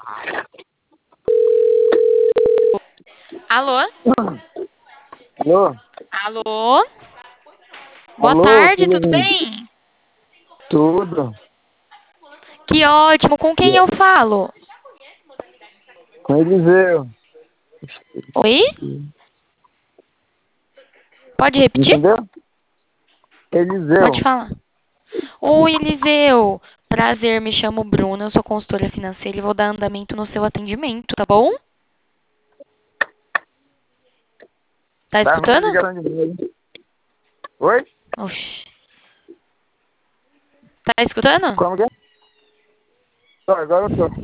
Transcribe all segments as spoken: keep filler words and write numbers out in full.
Alô? Alô? Alô? Boa Alô, tarde, tudo tudo bem? bem? Tudo. Que ótimo, com quem eu falo? Com Eliseu. Oi? Pode repetir? Entendeu? Eliseu. Pode falar. Oi, Eliseu. Prazer, me chamo Bruna, eu sou consultora financeira e vou dar andamento no seu atendimento, tá bom? Tá Tá muita escutando? ligação de novo. Oi? Oxi. Tá escutando? Como que é? Tô, agora eu tô.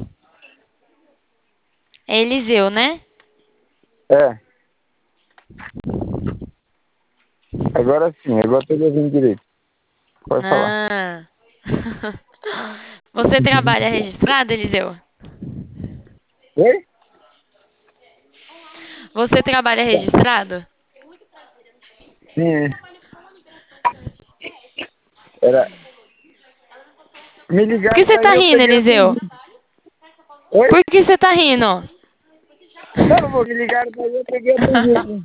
É Eliseu, né? É. Agora sim, agora eu tô ouvindo direito. Pode falar. Ah. Você trabalha registrado, Eliseu? Oi? Você trabalha registrado? Sim. Era. Me Por que ligaram você tá daí, eu rindo, peguei Eliseu? atendi. Oi? Por que você tá rindo? Não, não vou. Me ligaram daí, eu peguei atendi.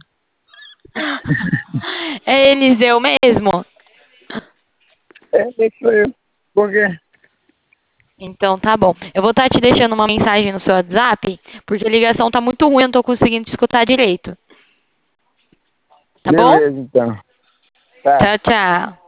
É Eliseu mesmo? É, esse sou eu. Por quê? Então tá bom. Eu vou estar te deixando uma mensagem no seu WhatsApp, porque a ligação tá muito ruim, eu não tô conseguindo te escutar direito. Tá bom? Beleza, então. Tá. Tchau, tchau.